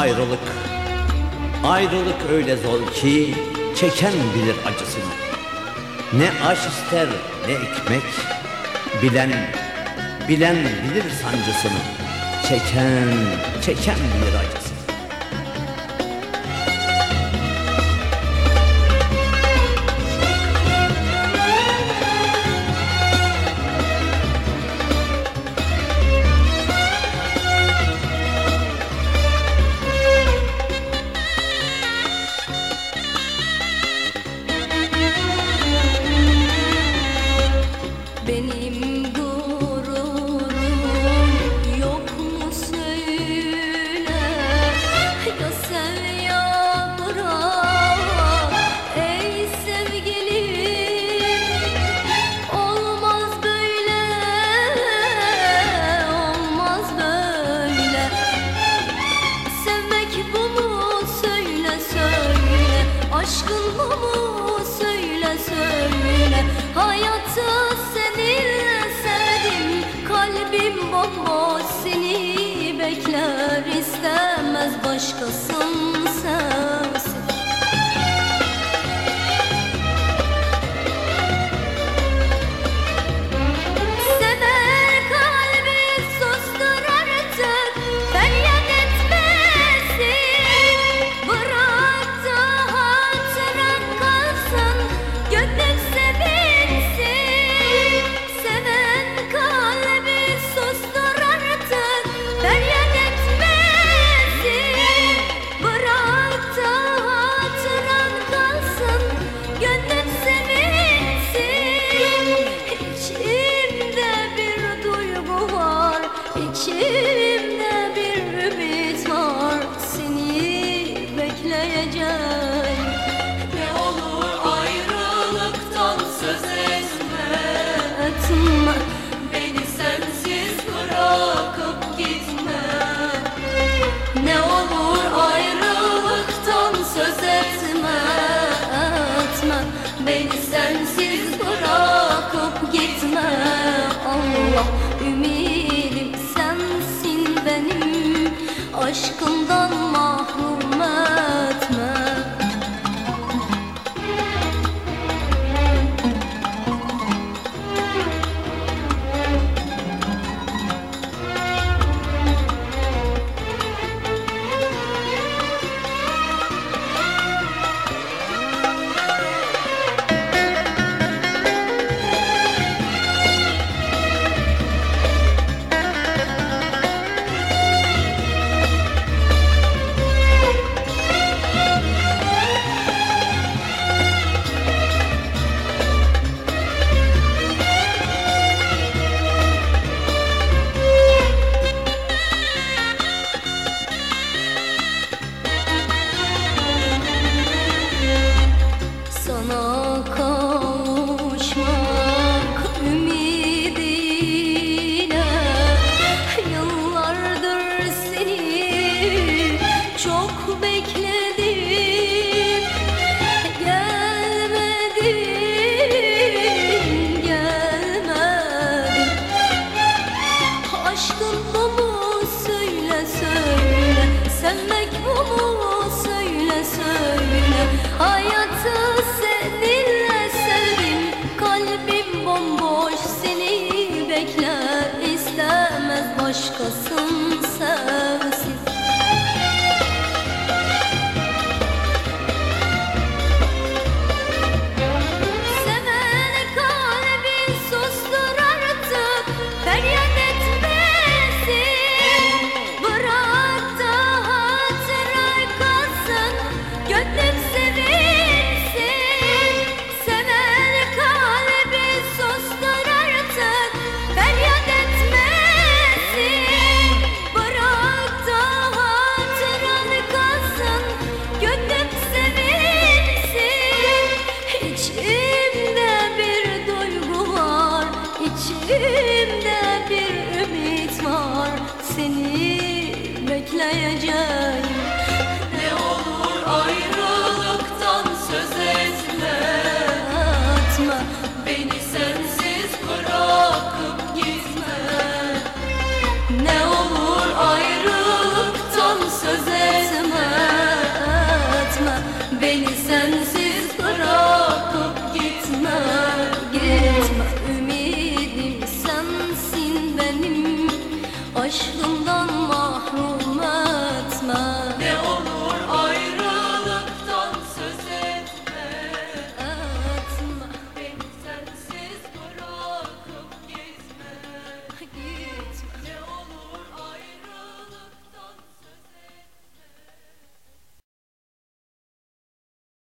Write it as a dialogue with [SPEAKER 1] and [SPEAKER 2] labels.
[SPEAKER 1] ayrılık. Ayrılık öyle zor ki çeken bilir acısını. Ne aş ister ne ekmek, bilen bilir sancısını. Çeken bilir acısını.
[SPEAKER 2] Benim gururum yok mu söyle, ya sev ya bırak ey sevgilim. Olmaz böyle, olmaz böyle. Sevmek bu mu söyle söyle, aşkın bu mu söyle söyle. Hayatı seninle sevdim, kalbim bomboş seni bekler, istemez başkasın sensin. Sever kalbi sustur artık, feryat etmesin. Bırak da hatıran kalsın, gönlün sevinsin. Seven kalbi sustur artık, feryat etmesin. Bırak da hatıran kalsın, gönlün sevinsin. İçimde bir duygu var, içimde bir ümit var, seni bekleyeceğim.
[SPEAKER 3] Ne olur ayrılıktan söz etme,
[SPEAKER 2] Etme,
[SPEAKER 3] beni sensiz bırakıp gitme.
[SPEAKER 2] ne olur ayrılıktan söz etme, etme. Beni sensiz bırakıp gitme. Allah, ümidim sensin benim, aşkından mahrum etme. Sana kavuşmak ümidiyle yıllardır seni çok bekledim. Gelmedin, gelmedin. Aşkın bu mu söyle söyle, sevmek bu mu söyle söyle. Hayatı seninle sevdim, kalbim bomboş seni bekler, istemez başkasın sensin. Seven kalbi sustur artık, feryat etmesin. Bırak da hatıra kalsın, gönlün sevinsin. Seven kalbi sustur artık, feryat etmesin. Bırak da hatıran kalsın, gönlün sevinsin. İçimde bir duygu var, içimde bir ümit var, seni bekleyeceğim.
[SPEAKER 3] Ne olur ayrılıktan söz etme,
[SPEAKER 2] Etme,
[SPEAKER 3] beni sensiz bırakıp gitme.
[SPEAKER 2] ne olur ayrılıktan söz etme. Taş